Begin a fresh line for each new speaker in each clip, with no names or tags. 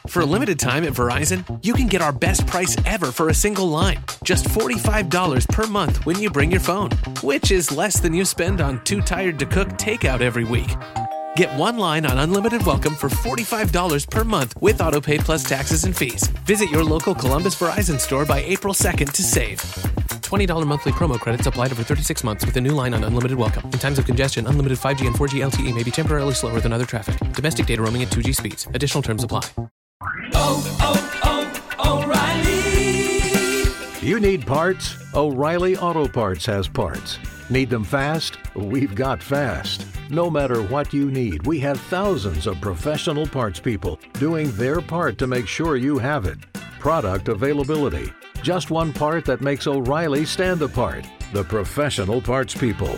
For a limited time at Verizon, you can get our best price ever for a single line. Just $45 per month when you bring your phone, which is less than you spend on Too Tired to Cook takeout every week. Get one line on Unlimited Welcome for $45 per month with AutoPay plus taxes and fees. Visit your local Columbus Verizon store by April 2nd to save. $20 monthly promo credits applied over 36 months with a new line on Unlimited Welcome. In times of congestion, unlimited 5G and 4G LTE may be temporarily slower than other traffic. Domestic data roaming at 2G speeds. Additional terms apply.
O'Reilly.
You need parts? O'Reilly Auto Parts has parts. Need them fast? We've got fast. No matter what you need, we have thousands of professional parts people doing their part to make sure you have it. Product availability. Just one part that makes O'Reilly stand apart. The professional parts people.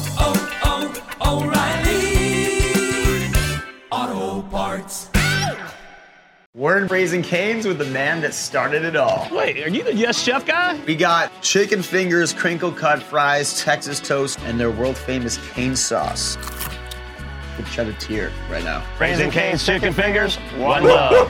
O'Reilly Auto Parts.
We're in Raising Cane's with the man that started it all.
Wait, are you the Yes Chef guy?
We got chicken fingers, crinkle cut fries, Texas toast, and their world famous cane sauce. Could shed a tear right now.
Raising Cane's chicken fingers, one love.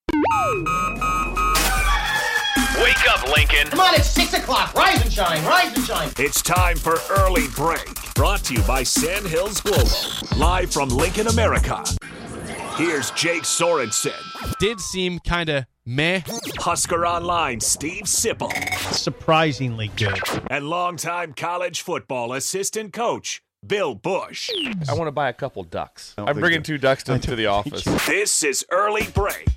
Wake up, Lincoln.
Come on, it's 6 o'clock. Rise and shine, rise and shine.
It's time for Early Break. Brought to you by Sandhills Global. Live from Lincoln, America. Here's Jake Sorensen.
Did seem kind of meh.
Husker Online, Steve Sipple.
Surprisingly good.
And longtime college football assistant coach, Bill Bush.
I want to buy a couple ducks. I'm bringing 2 ducks to the office.
This is Early Break.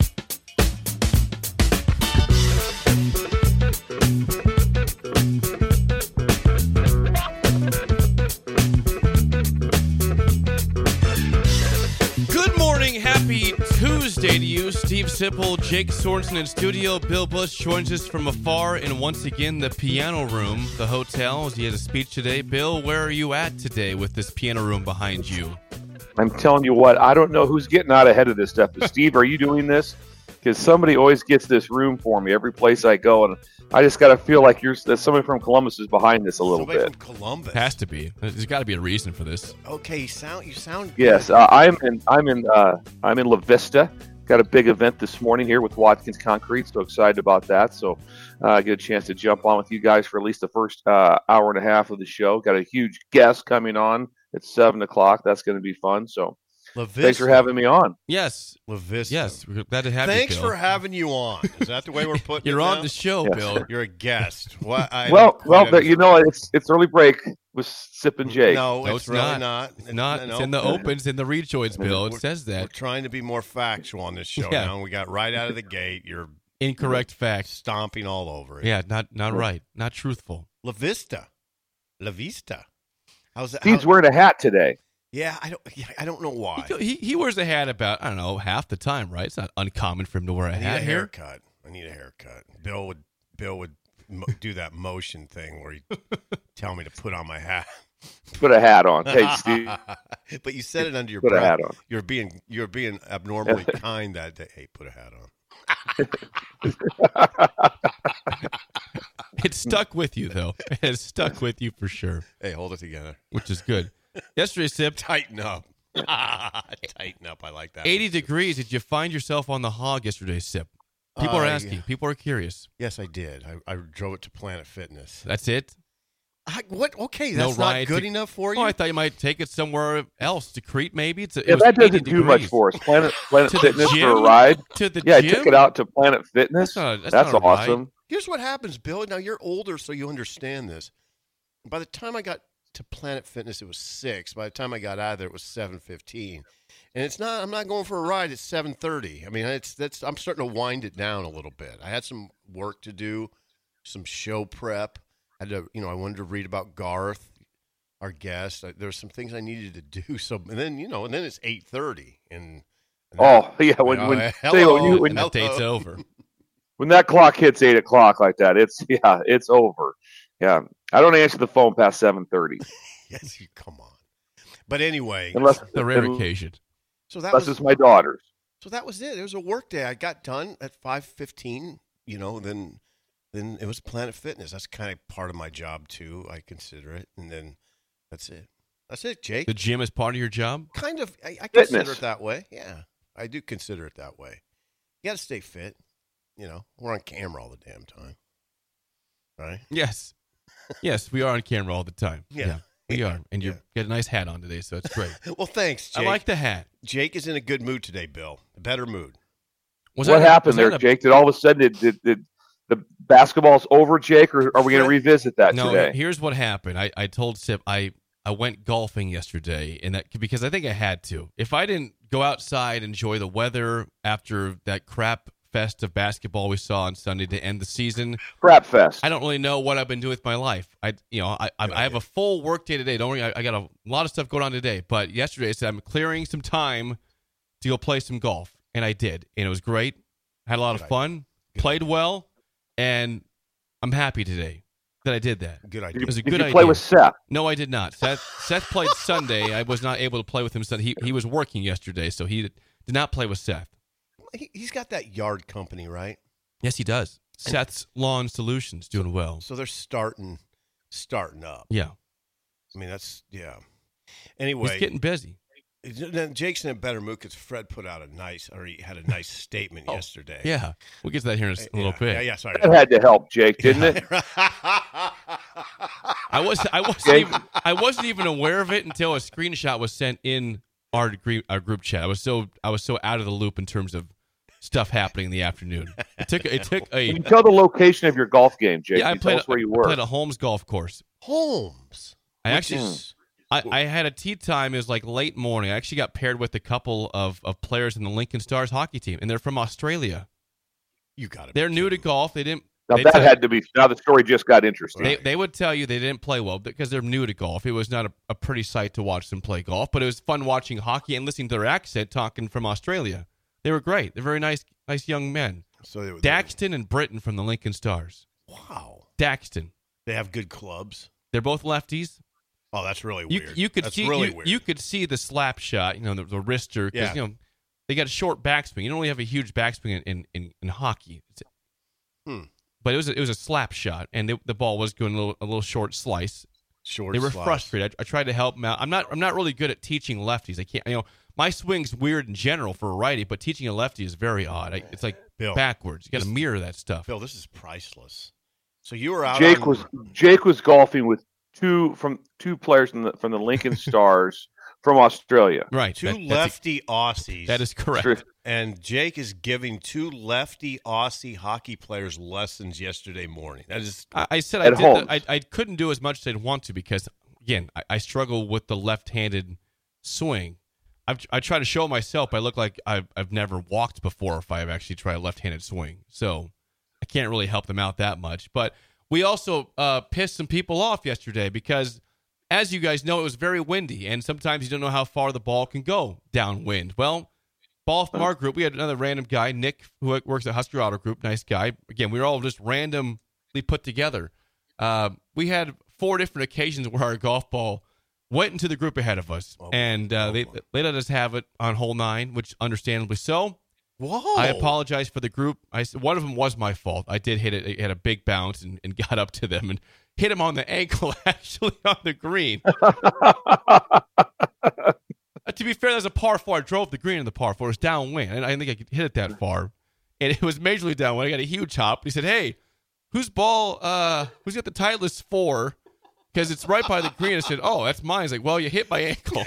Happy Tuesday to you. Steve Sipple, Jake Sorensen in studio. Bill Bush joins us from afar in once again the piano room, the hotel, as he had a speech today. Bill, where are you at today with this piano room behind you?
I'm telling you what, I don't know who's getting out ahead of this stuff. But Steve, are you doing this? Because somebody always gets this room for me every place I go, and I just got to feel like that somebody from Columbus is behind this a little bit.
From Columbus
has to be. There's got to be a reason for this.
Okay, you sound.
Yes,
good.
I'm in La Vista. Got a big event this morning here with Watkins Concrete. So excited about that. So I get a chance to jump on with you guys for at least the first hour and a half of the show. Got a huge guest coming on at 7 o'clock. That's going to be fun. So. Thanks for having me on.
Yes.
La Vista.
Yes. We're glad to have
Thanks
you, Bill.
for having you on. Is that the way we're putting
You're
it
on
now?
the show,
yes,
Bill.
sir.
You're a guest. What?
You know, it's Early Break with Sip and Jake.
No,
No,
it's really not.
It's not. It's in the opens, in the rejoins, Bill. It says
We're
that.
trying to be more factual on this show
Yeah.
now. We got right out of the gate. You're
Incorrect facts.
stomping all over it.
Yeah, not right. Not truthful.
La Vista. How's that?
Steve's wearing a hat today.
Yeah, I don't know why.
He wears a hat about, I don't know, half the time, right? It's not uncommon for him to wear a hat here.
Haircut. I need a haircut. Bill would do that motion thing where he tell me to put on my hat.
Put a hat on. Hey, Steve.
But you said it under your
Put
breath.
a hat on.
You're being abnormally kind that day. Hey, put a hat on.
It stuck with you, though. It stuck with you for sure.
Hey, hold it together.
Which is good. Yesterday, Sip.
Tighten up. Tighten up. I like that.
80 degrees. Did you find yourself on the hog yesterday, Sip? People are asking.
Yeah.
People are curious.
Yes, I did. I drove it to Planet Fitness.
That's it?
What? Okay,
No
that's
ride
not good
to-
enough for you?
Oh, I thought you might take it somewhere else, to Crete maybe. It
Yeah,
was
that
80
doesn't do much
degrees.
for us. Planet
To the
Fitness
gym?
for a ride.
To the
Yeah,
gym?
I took it out to Planet Fitness.
That's
That's
not a ride.
awesome.
Here's what happens, Bill. Now, you're older, so you understand this. By the time I got to Planet Fitness, it was 6. By the time I got out of there, it was 7:15. And I'm not going for a ride at 7:30. I mean, I'm starting to wind it down a little bit. I had some work to do, some show prep. I wanted to read about Garth, our guest. There's some things I needed to do. So, and then it's 8:30. And
Oh, yeah. When
that date's over.
When that clock hits 8 o'clock like that, it's over. Yeah. I don't answer the phone past 7:30.
Yes, come on. But anyway.
Unless
the rare occasion.
So that
unless it's my daughter's.
So that was it. It was a work day. I got done at 5:15, then it was Planet Fitness. That's kind of part of my job too. I consider it. And then that's it. That's it, Jake.
The gym is part of your job?
Kind of. I consider it that way. Yeah. I do consider it that way. You got to stay fit. You know, we're on camera all the damn time. Right?
Yes. Yes, we are on camera all the time.
Yeah.
We are. And you got a nice hat on today, so it's great.
Well, thanks, Jake.
I like the hat.
Jake is in a good mood today, Bill. A better mood.
What happened there, Jake? Did all of a sudden did the basketball's over, Jake, or are we going to revisit that today?
No, here's what happened. I told Sip I went golfing yesterday, and that because I think I had to. If I didn't go outside, enjoy the weather after that crap fest of basketball we saw on Sunday to end the season,
crap fest,
I don't really know what I've been doing with my life. I have a full work day today. Don't worry, I got a lot of stuff going on today. But yesterday I said I'm clearing some time to go play some golf, and I did, and it was great. Had a lot of fun, played well, and I'm happy today that I did that.
Good idea.
It was a
did
good
you
idea.
Play with Seth?
No, I did not. Seth played Sunday. I was not able to play with him Sunday. He was working yesterday, so he did not play with Seth.
He's got that yard company, right?
Yes, he does. Seth's Lawn Solutions doing well.
So they're starting up.
Yeah.
I mean, Anyway,
he's getting busy.
Jake's in a better mood because Fred he had a nice statement yesterday.
Yeah, we'll get to that here in a little bit.
Yeah, sorry.
That had to help, Jake, didn't it?
I wasn't even aware of it until a screenshot was sent in our group chat. I was so out of the loop in terms of stuff happening in the afternoon. It took a.
Can you tell the location of your golf game, Jake?
Yeah, I
played where you were.
I played a Holmes golf course.
Holmes.
I had a tee time. It was like late morning. I actually got paired with a couple of players in the Lincoln Stars hockey team, and they're from Australia.
You got it.
They're new to golf. They didn't.
Now had to be. Now the story just got interesting.
They would tell you they didn't play well because they're new to golf. It was not a pretty sight to watch them play golf, but it was fun watching hockey and listening to their accent talking from Australia. They were great. They're very nice young men.
So
Daxton and Britton from the Lincoln Stars.
Wow.
Daxton.
They have good clubs.
They're both lefties.
Oh, that's really weird.
You could
that's
see
really weird.
You could see the slap shot, the wrister, because they got a short backswing. You don't really have a huge backswing in hockey. But it was a slap shot, and the ball was going a little short slice. They were frustrated. I tried to help them out. I'm not really good at teaching lefties. I can't. My swing's weird in general for a righty, but teaching a lefty is very odd. It's like
Bill,
backwards. You got to mirror that stuff.
Bill, this is priceless. So you were out.
Jake was golfing with two players from the Lincoln Stars from Australia.
Right.
Two lefty Aussies.
That is correct.
And Jake is giving two lefty Aussie hockey players lessons yesterday morning. That is.
I said I couldn't do as much as I'd want to because again I struggle with the left-handed swing. I try to show myself I look like I've never walked before if I've actually tried a left-handed swing. So I can't really help them out that much. But we also pissed some people off yesterday because, as you guys know, it was very windy, and sometimes you don't know how far the ball can go downwind. Well, ball from our group, we had another random guy, Nick, who works at Husker Auto Group, nice guy. Again, we were all just randomly put together. We had 4 different occasions where our golf ball went into the group ahead of us, and they let us have it on hole 9, which understandably so.
Whoa.
I apologize for the group. One of them was my fault. I did hit it. It had a big bounce and got up to them and hit him on the ankle, actually, on the green. To be fair, there's a par 4. I drove the green in the par 4. It was downwind, and I didn't think I could hit it that far. And it was majorly downwind. I got a huge hop. He said, hey, whose ball, who's got the Titleist 4? Because it's right by the green. I said, oh, that's mine. He's like, well, you hit my ankle.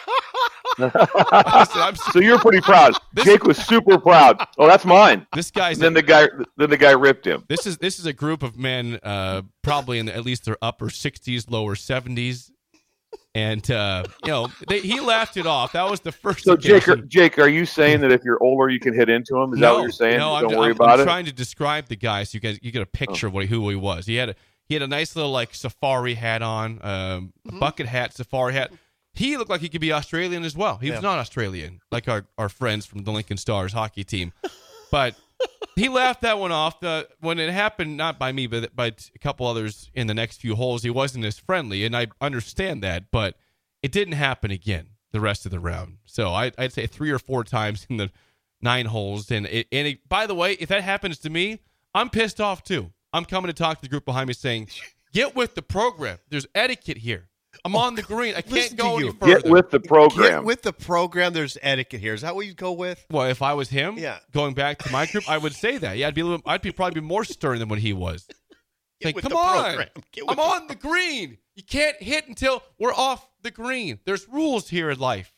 So you're pretty proud. Jake was super proud. Oh, that's mine.
This guy's
then the guy ripped him.
This is a group of men, probably in at least their upper 60s, lower 70s, and he laughed it off. That was the first.
So Jake, are you saying that if you're older, you can hit into him? Is that what you're saying?
No,
Don't worry about it.
I'm trying to describe the guy so you get a picture of who he was. He had a nice little like safari hat on, a bucket hat, safari hat. He looked like he could be Australian as well. He was not Australian, like our friends from the Lincoln Stars hockey team. But he laughed that one off. When it happened, not by me, but by a couple others in the next few holes, he wasn't as friendly, and I understand that. But it didn't happen again the rest of the round. So I'd say 3 or 4 times in the 9 holes. And by the way, if that happens to me, I'm pissed off too. I'm coming to talk to the group behind me saying, get with the program. There's etiquette here. I'm on the green. I can't
Listen
go
to
any
you.
further.
Get with the program.
Get with the program. There's etiquette here. Is that what you go with?
Well, if I was him,
Yeah.
going back to my group, I would say that. Yeah, I'd probably be more stern than what he was. Like,
with
come
the
on,
program. Get with
I'm on the green. You can't hit until we're off the green. There's rules here in life.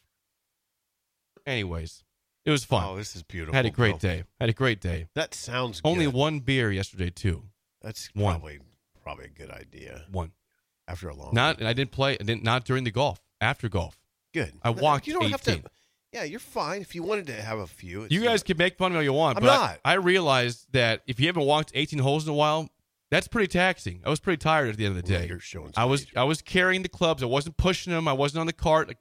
Anyways, it was fun.
Oh, this is beautiful.
Had a great
Bill.
day. Had a great day.
That sounds good.
Only one beer yesterday too.
That's
One.
probably a good idea.
One.
After a long
And I didn't play. Not during the golf. After golf.
Good.
I walked
You don't
18.
have to. Yeah, you're fine. If you wanted to have a few.
You guys can make fun of me all you want,
I'm
but
not.
I realized that if you haven't walked 18 holes in a while, that's pretty taxing. I was pretty tired at the end of the day.
You're showing
I was carrying the clubs. I wasn't pushing them. I wasn't on the cart.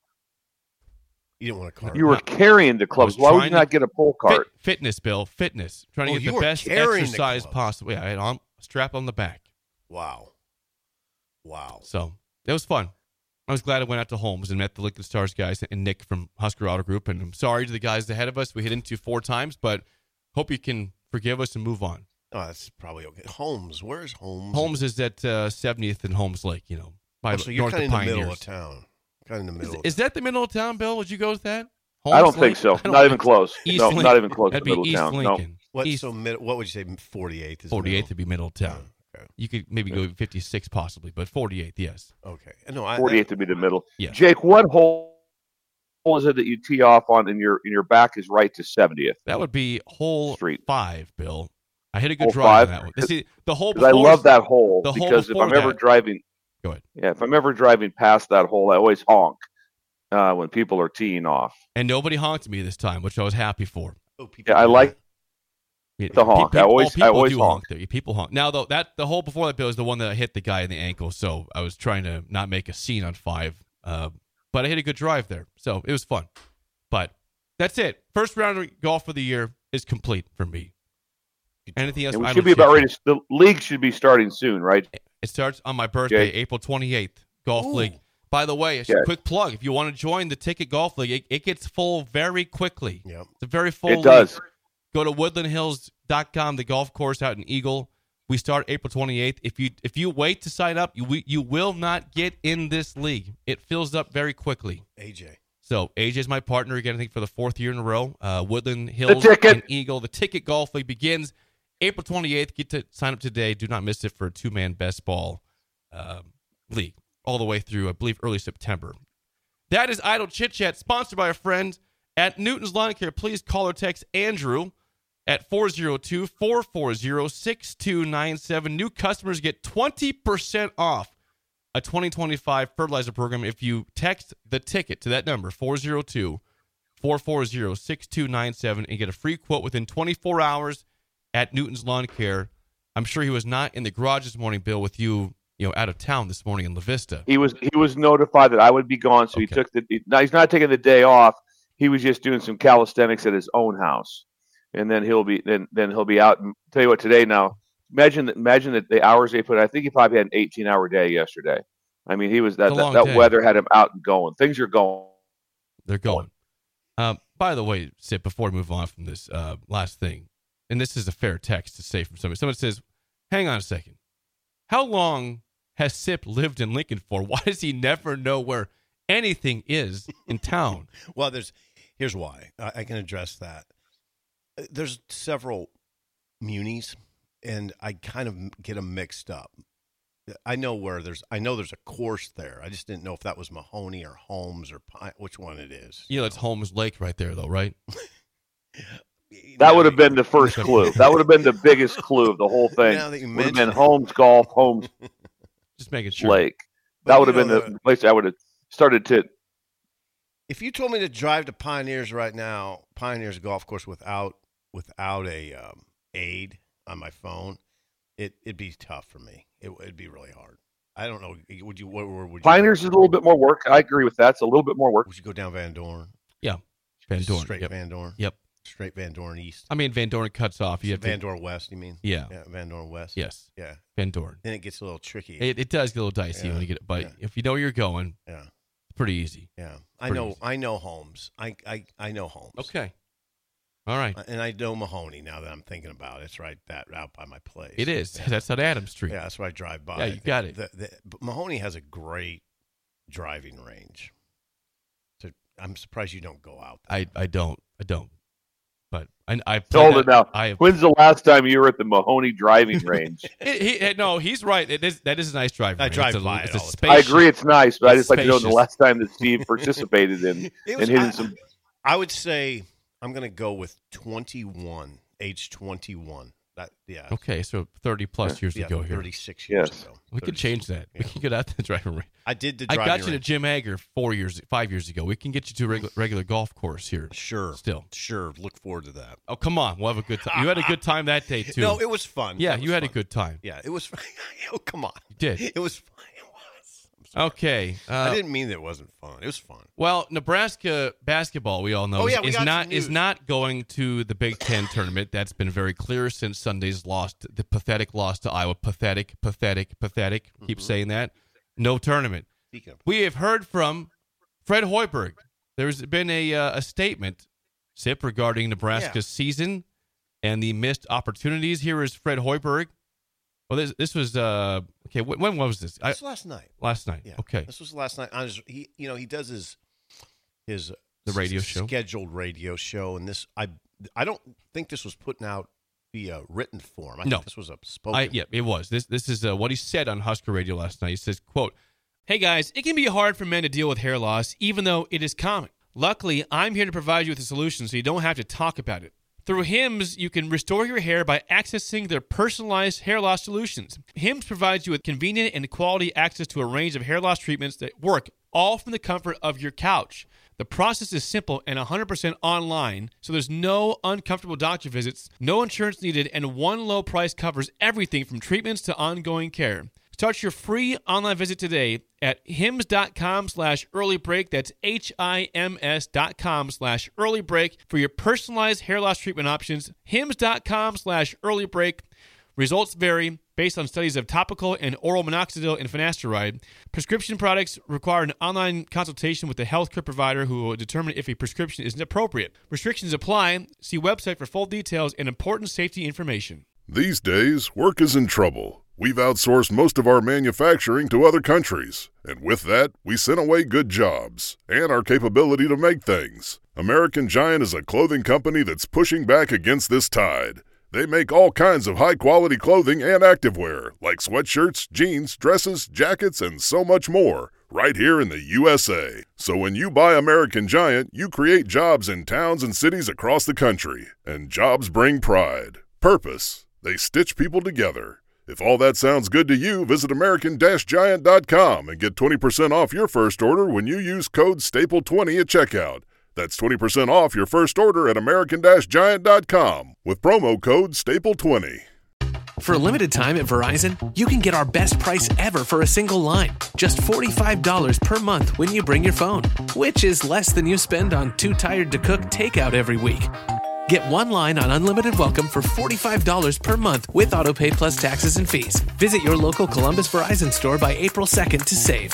You didn't want a cart.
You were carrying the clubs. Why would you not get a pull cart?
Fitness, Bill. Fitness. Trying to
Oh,
get
you
the
were
best
carrying the
exercise
clubs.
possible. Yeah, I had a strap on the back.
Wow.
So it was fun. I was glad I went out to Holmes and met the Lincoln Stars guys and Nick from Husker Auto Group. And I'm sorry to the guys ahead of us. We hit into 4 times, but hope you can forgive us and move on.
Oh, that's probably okay. Holmes. Where's Holmes?
Holmes is at 70th and Holmes Lake, by
so you're
north
kind
of
of in the
Pioneers.
middle of town. Kind of in the middle.
Is that the middle of town, Bill? Would you go with that?
I don't
Holmes
think so.
Lake? I don't
Not
think
even close.
East
No,
Lincoln.
not even close to
That'd
the middle
be
of
East
town. No.
Lincoln.
What?
East,
So what would you say? 48th is
48th
middle?
would be middle of town.
Okay.
You could maybe go 56 possibly, but 48th, yes.
Okay. No,
48th would be the middle.
Yeah.
Jake, what hole is it that you tee off on in your back is right to 70th?
That would be hole
Street.
5, Bill. I hit a good
Hole
drive
5?
on that one. See, the hole
'Cause I
before,
love that hole
the hole
because if
before
I'm ever
that-
driving,
Go ahead.
yeah, if I'm ever driving past that hole, I always honk when people are teeing off.
And nobody honked at me this time, which I was happy for.
Oh, people
Yeah, I like the honk.
People,
I always
do
honk.
there. People honk. Now, though, the hole before that, Bill, is the one that I hit the guy in the ankle, so I was trying to not make a scene on 5. But I hit a good drive there, so it was fun. But that's it. First round of golf of the year is complete for me. Anything else?
And we
I
should
don't
be about
chit-chat.
ready. The league should be starting soon, right?
It starts on my birthday,
Jake?
April 28th, Golf League. By the way, a
Yes.
quick plug. If you want to join the Ticket Golf League, it gets full very quickly.
Yep.
It's a very full
It
league.
does.
Go to woodlandhills.com, the golf course out in Eagle. We start April 28th. If you wait to sign up, you will not get in this league. It fills up very quickly.
AJ.
So AJ's my partner again, I think, for the 4th year in a row. Woodland Hills
Ticket.
and Eagle. The Ticket Golf League begins April 28th. Get to sign up today. Do not miss it for a 2-man best ball league all the way through, I believe, early September. That is Idle Chit Chat, sponsored by a friend at Newton's Lawn Care. Please call or text Andrew at 402-440-6297. New customers get 20% off a 2025 fertilizer program if you text the ticket to that number, 402-440-6297, and get a free quote within 24 hours at Newton's Lawn Care. I'm sure he was not in the garage this morning, Bill, with you out of town this morning in La Vista.
He was notified that I would be gone, so he took he's not taking the day off. He was just doing some calisthenics at his own house, and then he'll be out. And tell you what, today now, imagine that the hours they put. I think he probably had an 18-hour day yesterday. I mean, he was that
day.
weather had him out and going. Things are going.
They're going. By the way, Sip, before we move on from this last thing, and this is a fair text to say from somebody. Someone says, "Hang on a second. How long has Sip lived in Lincoln for? Why does he never know where anything is in town?"
Well, here's why. I can address that. There's several munis, and I kind of get them mixed up. I know there's a course there. I just didn't know if that was Mahoney or Holmes or which one it is.
It's Holmes Lake right there, though, right?
That would have been the first clue. That would have been the biggest clue of the whole thing.
Now that you
Would have
mention
been Holmes Golf, Holmes
Just making sure.
Lake.
But
That would have been the place I would have started to.
If you told me to drive to Pioneers right now, Pioneers golf course without a aid on my phone, it'd be tough for me. It'd be really hard. I don't know. Would you? Would you?
Pioneers is a little bit more work. I agree with that. It's a little bit more work.
Would you go down Van Dorn?
Yeah. Van Dorn.
Straight
Yep.
Van Dorn.
Yep.
Straight Van Dorn East.
I mean, Van Dorn cuts off. You have
Van
to,
Dorn West, you mean?
Yeah.
Van Dorn West.
Yes.
Yeah.
Van Dorn.
Then it gets a little tricky.
It does get a little dicey when you get it, but if you know where you're going,
yeah,
it's pretty easy.
Yeah.
Pretty easy.
I know Holmes. I know Holmes.
Okay. All right.
And I know Mahoney now that I'm thinking about it. It's right out by my place.
It is.
Yeah.
That's on Adams Street.
Yeah, that's where I drive by.
Yeah, you got it.
But Mahoney has a great driving range. So I'm surprised you don't go out there.
I don't. But I've
hold it now. When's the last time you were at the Mahoney driving range?
No, he's right. That is a nice driving range.
Drive by it all the
time. I agree, it's nice, but I just like to know the last time that Steve participated in hitting some.
I would say I'm going to go with 21, age 21. Yeah.
Okay, so 30-plus years ago here.
36 years ago.
We could change that. Yeah. We can get out the driving range.
I did the driving
range. I got you
range.
to Jim Hager 5 years ago. We can get you to a regular golf course here.
Sure.
Still.
Sure. Look forward to that.
Oh, come on. We'll have a good time. You had a good time that day, too.
No, it was fun.
Yeah, you had a good time.
Yeah, it was fun. Oh, come on.
You did.
It was fun.
Okay.
I didn't mean that it wasn't fun. It was fun.
Well, Nebraska basketball, we all know, is not going to the Big Ten tournament. That's been very clear since Sunday's loss, the pathetic loss to Iowa. Pathetic. Mm-hmm. Keep saying that. No tournament. We have heard from Fred Hoiberg. There's been a statement, Sip, regarding Nebraska's season and the missed opportunities. Here is Fred Hoiberg. Well, this was okay. When was this?
This was last night.
Last night.
Yeah.
Okay.
This was last night. He does his
the radio show,
scheduled radio show, and this I don't think this was put out via written form. I think this was a spoken.
Yeah, it was. This is what he said on Husker Radio last night. He says, "Quote: Hey guys, it can be hard for men to deal with hair loss, even though it is common. Luckily, I'm here to provide you with a solution, so you don't have to talk about it." Through Hims, you can restore your hair by accessing their personalized hair loss solutions. Hims provides you with convenient and quality access to a range of hair loss treatments that work all from the comfort of your couch. The process is simple and 100% online, so there's no uncomfortable doctor visits, no insurance needed, and one low price covers everything from treatments to ongoing care. Start your free online visit today at hims.com/earlybreak. That's HIMS.com/earlybreak for your personalized hair loss treatment options. hims.com/earlybreak. Results vary based on studies of topical and oral minoxidil and finasteride. Prescription products require an online consultation with a healthcare provider who will determine if a prescription is appropriate. Restrictions apply. See website for full details and important safety information.
These days, work is in trouble. We've outsourced most of our manufacturing to other countries, and with that, we sent away good jobs and our capability to make things. American Giant is a clothing company that's pushing back against this tide. They make all kinds of high-quality clothing and activewear, like sweatshirts, jeans, dresses, jackets, and so much more, right here in the USA. So when you buy American Giant, you create jobs in towns and cities across the country, and jobs bring pride, purpose. They stitch people together. If all that sounds good to you, visit American-Giant.com and get 20% off your first order when you use code STAPLE20 at checkout. That's 20% off your first order at American-Giant.com with promo code STAPLE20.
For a limited time at Verizon, you can get our best price ever for a single line. Just $45 per month when you bring your phone, which is less than you spend on Too Tired to Cook takeout every week. Get one line on Unlimited Welcome for $45 per month with AutoPay plus taxes and fees. Visit your local Columbus Verizon store by April 2nd to save.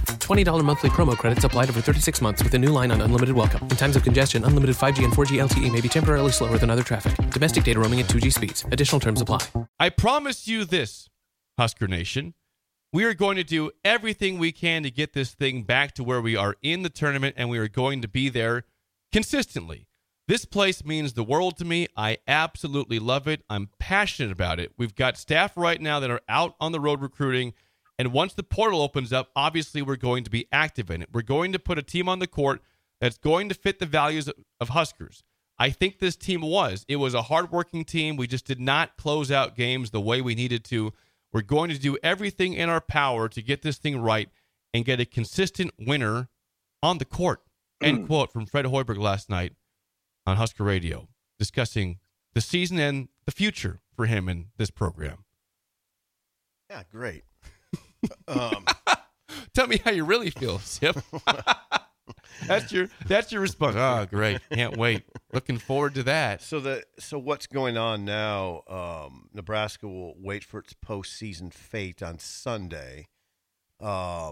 $20 monthly promo credits applied over 36 months with a new line on Unlimited Welcome. In times of congestion, unlimited 5G and 4G LTE may be temporarily slower than other traffic. Domestic data roaming at 2G speeds. Additional terms apply.
I promise you this, Husker Nation. We are going to do everything we can to get this thing back to where we are in the tournament, and we are going to be there consistently. This place means the world to me. I absolutely love it. I'm passionate about it. We've got staff right now that are out on the road recruiting. And once the portal opens up, obviously we're going to be active in it. We're going to put a team on the court that's going to fit the values of Huskers. I think this team was. It was a hardworking team. We just did not close out games the way we needed to. We're going to do everything in our power to get this thing right and get a consistent winner on the court. End quote from Fred Hoiberg last night on Husker Radio, discussing the season and the future for him in this program.
Yeah, great.
Tell me how you really feel, Sip. That's your response. Oh, great. Can't wait. Looking forward to that.
So what's going on now? Nebraska will wait for its postseason fate on Sunday. A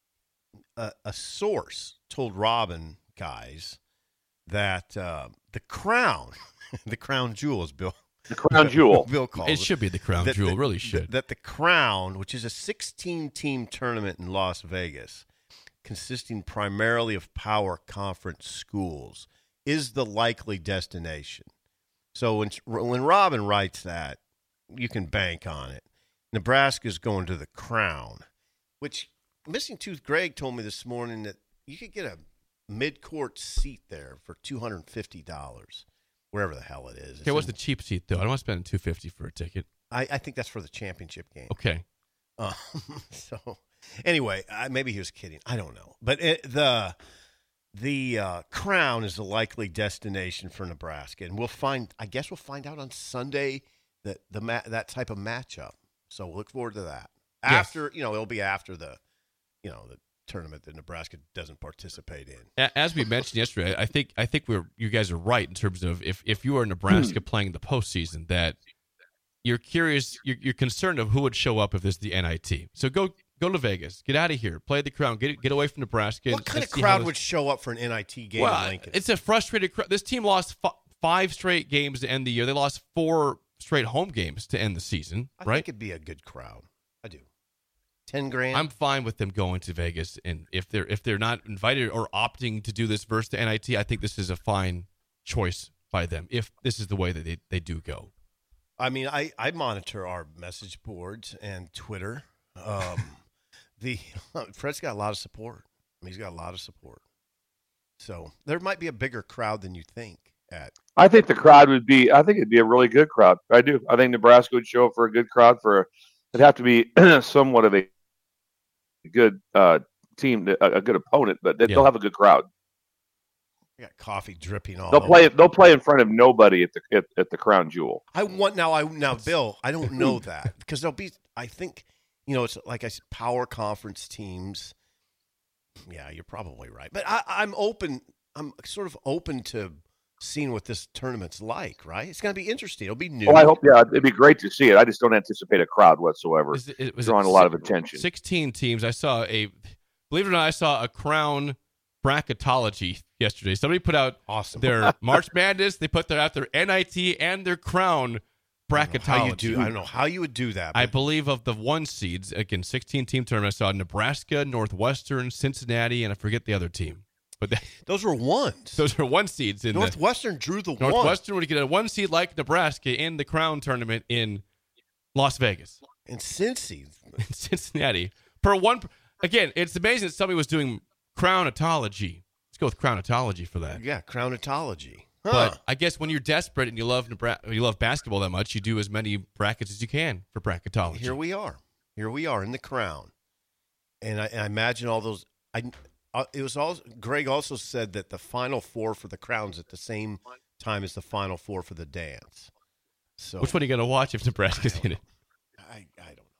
source told Robin guys that the crown jewel is Bill.
The crown jewel.
Bill calls
it should be the crown jewel. Really should.
That the crown, which is a 16-team tournament in Las Vegas, consisting primarily of power conference schools is the likely destination. So when Robin writes that, you can bank on it. Nebraska's going to the Crown, which Missing Tooth Greg told me this morning that you could get a mid-court seat there for $250, wherever the hell it is.
Okay, what's the cheap seat, though? I don't want to spend $250 for a ticket.
I think that's for the championship game.
Okay.
So, anyway, maybe he was kidding. I don't know. But the Crown is the likely destination for Nebraska, and I guess we'll find out on Sunday that type of matchup. So we'll look forward to that. After it'll be after the tournament that Nebraska doesn't participate in.
As we mentioned yesterday, I think you guys are right in terms of if you are Nebraska playing the postseason, that you're curious, you're concerned of who would show up if this is the NIT. So go to Vegas, get out of here, play the Crown, get away from Nebraska.
What kind of crowd would show up for an NIT game in Lincoln?
It's a frustrated crowd. This team lost 5 straight games to end the year. They lost 4 straight home games to end the season.
I
right?
think it'd be a good crowd. I do. $10,000.
I'm fine with them going to Vegas, and if they're not invited or opting to do this versus the NIT, I think this is a fine choice by them if this is the way that they do go.
I mean, I monitor our message boards and Twitter. Fred's got a lot of support. He's got a lot of support. So there might be a bigger crowd than you think.
I think the crowd would be. I think it'd be a really good crowd. I do. I think Nebraska would show up for a good crowd. It'd have to be somewhat of a good team, a good opponent, but they'll have a good crowd.
I got coffee dripping all.
They'll play in front of nobody at the Crown Jewel.
Now, Bill. I don't know that because there'll be. I think it's like I said, power conference teams. Yeah, you're probably right, but I'm open. I'm sort of open to seeing what this tournament's like. Right? It's going to be interesting. It'll be new.
Oh, I hope. Yeah, it'd be great to see it. I just don't anticipate a crowd whatsoever. It was drawing a lot of attention.
16 teams. Believe it or not, I saw a Crown bracketology yesterday. Somebody put out their March Madness. They put out their NIT and their Crown bracketology.
I don't know how you would do that.
I believe of the 1 seeds, again, 16-team tournament, I saw Nebraska, Northwestern, Cincinnati, and I forget the other team. But
those were 1s.
Those are 1 seeds.
Northwestern drew the 1.
Northwestern would get a 1 seed like Nebraska in the Crown tournament in Las Vegas.
And
Cincinnati. Again, it's amazing that somebody was doing Crownatology. Let's go with Crownatology for that.
Yeah, Crownatology. Huh.
But I guess when you're desperate and you love basketball that much, you do as many brackets as you can for bracketology.
Here we are in the Crown, and I imagine all those. It was all. Greg also said that the Final Four for the Crown's at the same time as the Final Four for the dance. So
which one are you going to watch if Nebraska's in it?
I don't know.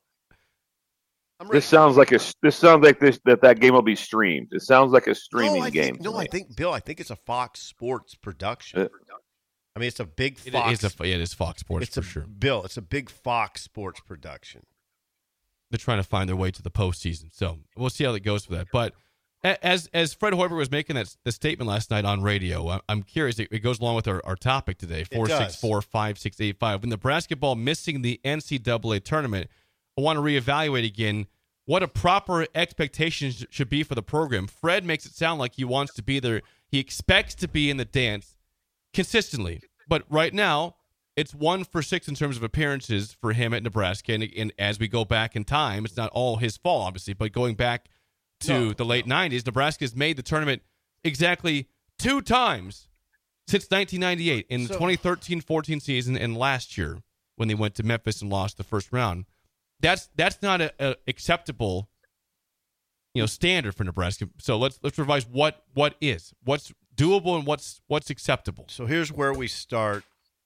This sounds like that game will be streamed. It sounds like a streaming game.
I think it's a Fox Sports production. I mean, it's a big Fox.
It is Fox Sports for sure.
Bill, it's a big Fox Sports production.
They're trying to find their way to the postseason, so we'll see how it goes for that. But as Fred Hoiberg was making the statement last night on radio, I'm curious. It goes along with our topic today: 464-5685. When the basketball missing the NCAA tournament, I want to reevaluate again what a proper expectation should be for the program. Fred makes it sound like he wants to be there. He expects to be in the dance consistently. But right now, it's 1 for 6 in terms of appearances for him at Nebraska. And as we go back in time, it's not all his fault, obviously, but going back to the late 90s, Nebraska has made the tournament exactly 2 times since 1998, in the 2013-14 season and last year when they went to Memphis and lost the first round. That's not a acceptable, standard for Nebraska. So let's revise what's doable and what's acceptable.
So here's where we start.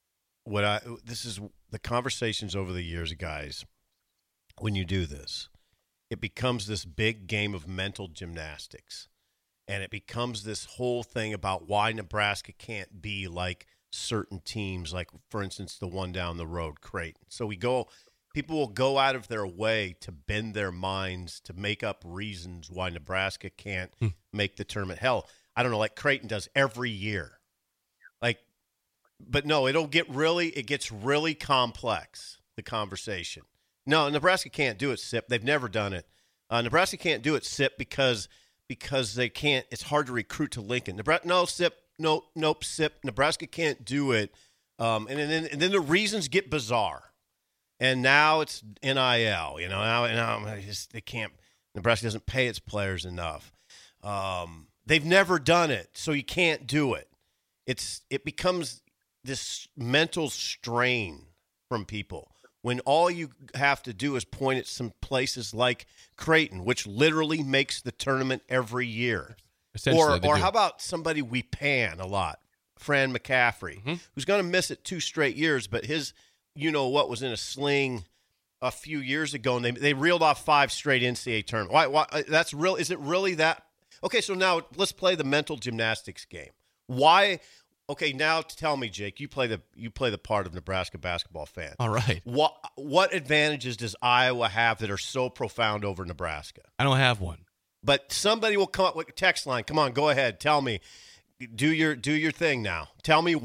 This is the conversations over the years, guys. When you do this, it becomes this big game of mental gymnastics, and it becomes this whole thing about why Nebraska can't be like certain teams, like for instance the one down the road, Creighton. So people will go out of their way to bend their minds to make up reasons why Nebraska can't make the tournament. Hell, I don't know, like Creighton does every year. But no, it gets really complex, the conversation. No, Nebraska can't do it, SIP. They've never done it. Nebraska can't do it, SIP, because because they can't. It's hard to recruit to Lincoln. Nope, sip. Nebraska can't do it. And then the reasons get bizarre. And now it's NIL. Now they can't. Nebraska doesn't pay its players enough. They've never done it, so you can't do it. It becomes this mental strain from people when all you have to do is point at some places like Creighton, which literally makes the tournament every year. Or how about somebody we pan a lot, Fran McCaffrey, who's going to miss it 2 straight years, but his what was in a sling a few years ago, and they reeled off 5 straight NCAA tournament. Why? That's real? Is it really that? Okay, so now let's play the mental gymnastics game. Why? Okay, now tell me, Jake. You play the part of Nebraska basketball fan.
All right.
What advantages does Iowa have that are so profound over Nebraska?
I don't have one.
But somebody will come up with a text line. Come on, go ahead. Tell me. Do your thing now. Tell me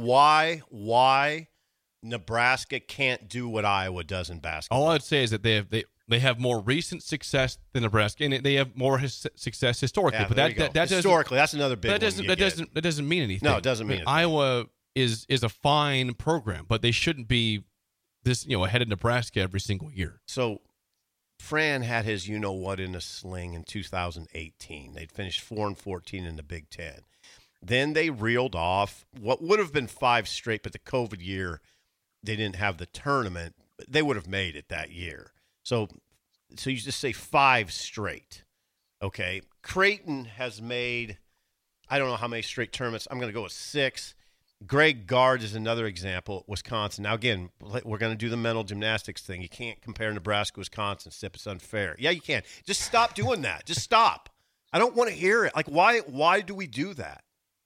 why Nebraska can't do what Iowa does in basketball.
All I'd say is that they have more recent success than Nebraska, and they have more success historically.
Yeah,
but that
historically, that's another big.
That doesn't mean anything.
No, it doesn't mean anything.
Iowa is a fine program, but they shouldn't be this ahead of Nebraska every single year.
So Fran had his in a sling in 2018. They'd finished 4-14 in the Big Ten. Then they reeled off what would have been 5 straight, but the COVID year, they didn't have the tournament. They would have made it that year. So you just say 5 straight. Okay. Creighton has made, I don't know how many straight tournaments. I'm going to go with 6. Greg Gard is another example at Wisconsin. Now, again, we're going to do the mental gymnastics thing. You can't compare Nebraska, Wisconsin, Sip. It's unfair. Yeah, you can. Just stop doing that. Just stop. I don't want to hear it. Like, why do we do that?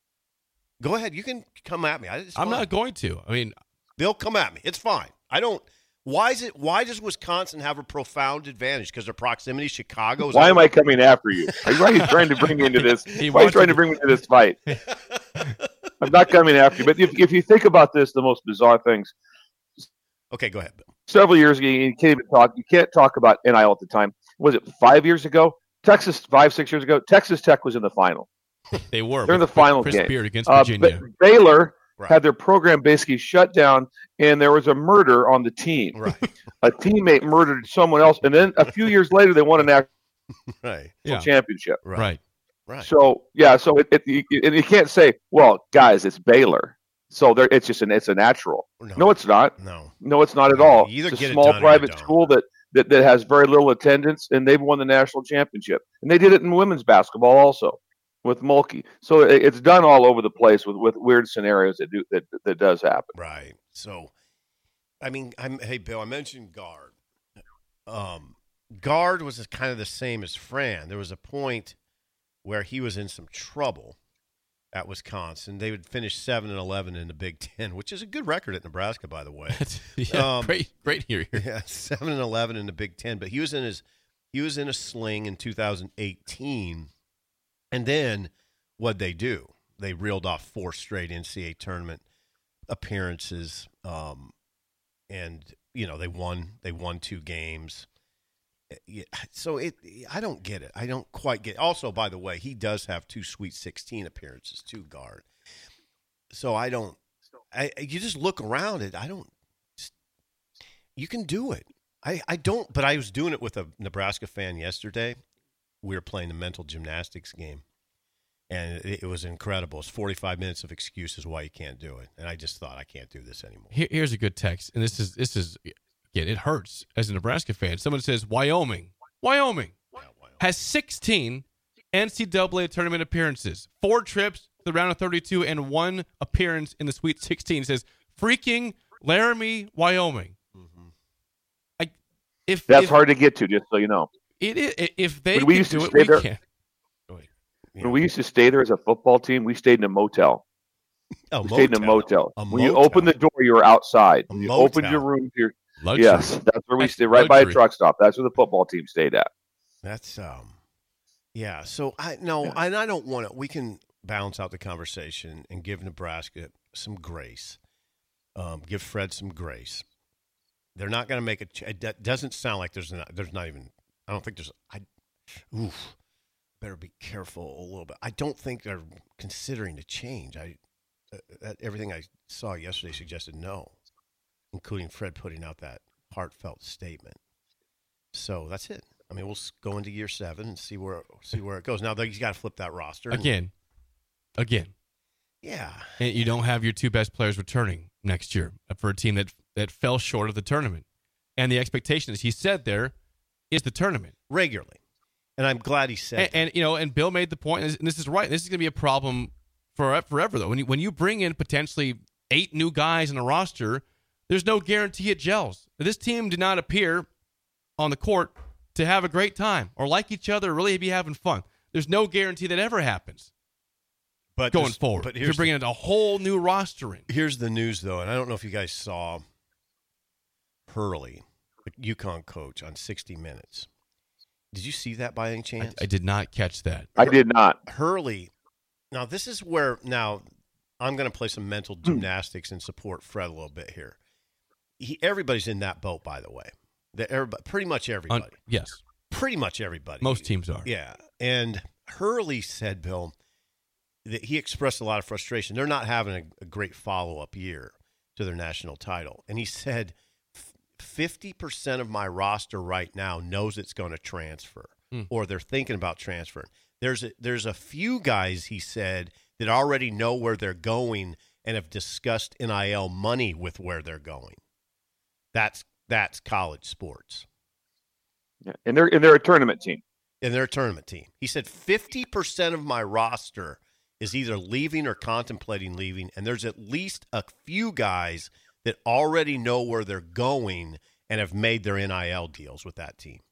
Go ahead. You can come at me.
I'm not going to. I mean,
Bill, come at me. It's fine. I don't. Why does Wisconsin have a profound advantage? Because their proximity to Chicago?
Why am I coming after you? Why are you trying to bring me into this? Why are you trying to bring me into this fight? I'm not coming after you. But if you think about this, the most bizarre things.
Okay, go ahead, Bill.
Several years ago, you can't talk about NIL at the time. Was it 5 years ago? 5-6 years ago, Texas Tech was in the final.
They were.
They're in the final
Chris
game.
Beard against Virginia.
Baylor had their program basically shut down, and there was a murder on the team.
Right.
A teammate murdered someone else, and then a few years later, they won a national championship.
Right.
So you can't say, well, guys, it's Baylor. So it's a natural. No, it's not. No, it's not at all. It's a small private school that has very little attendance, and they've won the national championship. And they did it in women's basketball also with Mulkey. So it's done all over the place with weird scenarios that does happen.
Right. So, I mean, hey, Bill, I mentioned Gard. Gard was kind of the same as Fran. There was a point where he was in some trouble at Wisconsin. They would finish 7-11 in the Big Ten, which is a good record at Nebraska, by the way.
Great here.
Yeah, 7-11 in the Big Ten. But he was in a sling in 2018. And then what'd they do? They reeled off 4 straight NCAA tournament appearances, and they won 2 games. So I don't get it. I don't quite get it. Also, by the way, he does have 2 Sweet 16 appearances too, Gard. So you just look around it. You can do it. I don't, but I was doing it with a Nebraska fan yesterday. We were playing the mental gymnastics game, and it was incredible. It's 45 minutes of excuses why you can't do it, and I just thought, I can't do this anymore.
Here's a good text, and this is again, it hurts as a Nebraska fan. Someone says Wyoming has 16 NCAA tournament appearances, 4 trips to the round of 32, and 1 appearance in the Sweet 16. It says freaking Laramie, Wyoming.
Mm-hmm.
That's hard to get to, just so you know.
It is. If they
we
can do it, we can.
When we used to stay there as a football team, we stayed in a motel.
Oh,
we stayed in a motel. When you opened the door, you were outside. When you opened your room, yes, that's where we stayed, right by a truck stop. That's where the football team stayed at.
That's yeah. So I don't want to. We can balance out the conversation and give Nebraska some grace. Give Fred some grace. They're not going to make it. It doesn't sound like there's not even. I don't think there's. better be careful a little bit. I don't think they're considering a change. Everything I saw yesterday suggested no, including Fred putting out that heartfelt statement. So that's it. I mean, we'll go into year 7 and see where it goes. Now he's got to flip that roster
again.
Yeah,
and you don't have your 2 best players returning next year for a team that fell short of the tournament. And the expectation, as he said there, is the tournament
regularly. And I'm glad he said
that. And Bill made the point, and this is right. This is going to be a problem forever, though. When you bring in potentially 8 new guys in a roster, there's no guarantee it gels. This team did not appear on the court to have a great time or like each other or really be having fun. There's no guarantee that ever happens.
But
going forward, but you're bringing in a whole new roster in.
Here's the news, though, and I don't know if you guys saw Hurley, the UConn coach, on 60 Minutes. Did you see that by any chance?
I did not catch that.
I did not.
Hurley. Now, this is where I'm going to play some mental gymnastics and support Fred a little bit here. Everybody's in that boat, by the way. Pretty much everybody.
Yes.
Pretty much everybody.
Most teams are.
Yeah. And Hurley said, Bill, that he expressed a lot of frustration. They're not having a great follow-up year to their national title. And he said, 50% of my roster right now knows it's going to transfer, or they're thinking about transferring. There's a few guys, he said, that already know where they're going and have discussed NIL money with where they're going. That's college sports.
Yeah. And they're a tournament team.
And they're a tournament team. He said 50% of my roster is either leaving or contemplating leaving, and there's at least a few guys that already know where they're going and have made their NIL deals with that team.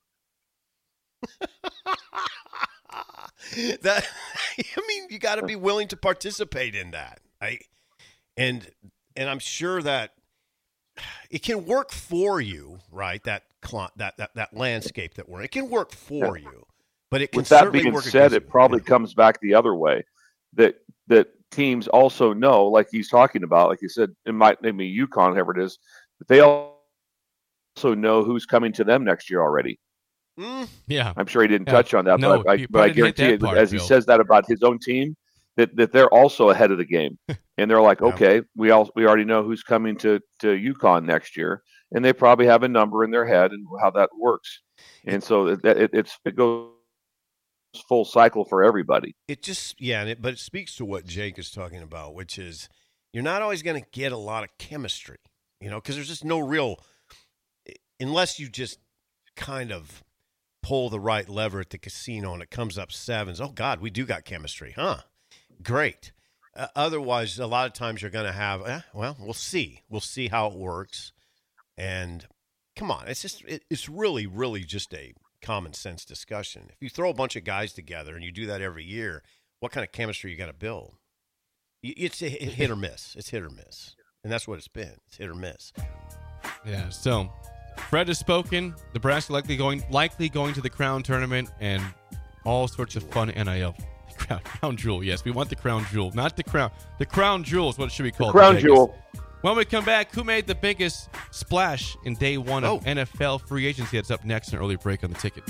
You got to be willing to participate in that. And I'm sure that it can work for you, right? That landscape that we're in. It can work for you, but it can certainly work.
With that being said, it probably comes back the other way. That teams also know, like he's talking about, like you said, it might be UConn, whoever it is, but they also know who's coming to them next year already.
Yeah,
I'm sure he didn't touch on that, but I guarantee you, as he says that about his own team, that they're also ahead of the game, and they're like, okay, we already know who's coming to UConn next year, and they probably have a number in their head and how that works, and so it goes full cycle for everybody.
It just but it speaks to what Jake is talking about, which is you're not always going to get a lot of chemistry, because there's just no real, unless you just kind of pull the right lever at the casino and it comes up 7s. Oh God, we do got chemistry, huh? Great. Otherwise, a lot of times you're going to have, we'll see how it works. And come on, it's really, really just a common sense discussion. If you throw a bunch of guys together and you do that every year, what kind of chemistry you got to build? It's a hit or miss. It's hit or miss, and that's what it's been. It's hit or miss.
Yeah. So Fred has spoken. Nebraska likely going to the Crown Tournament and all sorts of fun NIL. Crown Jewel. Yes, we want the Crown Jewel, not the Crown. The Crown Jewel is what it should be called.
Crown Jewel.
When we come back, who made the biggest splash in day 1 of NFL free agency? That's up next in an early break on the ticket.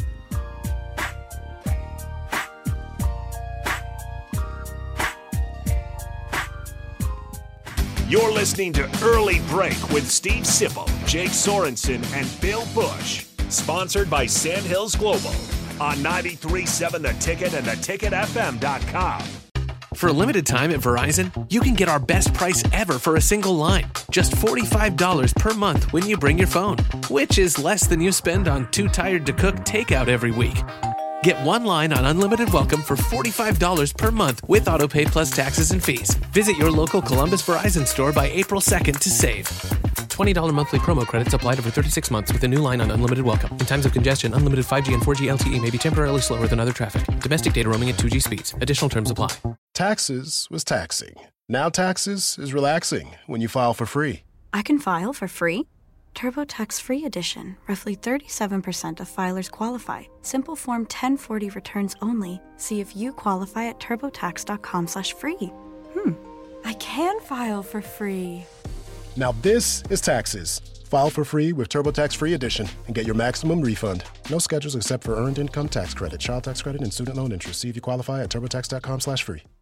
You're listening to Early Break with Steve Sipple, Jake Sorensen, and Bill Bush. Sponsored by Sandhills Global on 93.7 The Ticket and theticketfm.com.
For a limited time at Verizon, you can get our best price ever for a single line. Just $45 per month when you bring your phone, which is less than you spend on Too Tired to Cook takeout every week. Get one line on Unlimited Welcome for $45 per month with autopay plus taxes and fees. Visit your local Columbus Verizon store by April 2nd to save. $20 monthly promo credits applied over 36 months with a new line on Unlimited Welcome. In times of congestion, unlimited 5G and 4G LTE may be temporarily slower than other traffic. Domestic data roaming at 2G speeds. Additional terms apply.
Taxes was taxing. Now taxes is relaxing when you file for free.
I can file for free? TurboTax Free Edition. Roughly 37% of filers qualify. Simple Form 1040 returns only. See if you qualify at turbotax.com/free. I can file for free.
Now this is taxes. File for free with TurboTax Free Edition and get your maximum refund. No schedules except for Earned Income Tax Credit, Child Tax Credit, and Student Loan Interest. See if you qualify at TurboTax.com/free.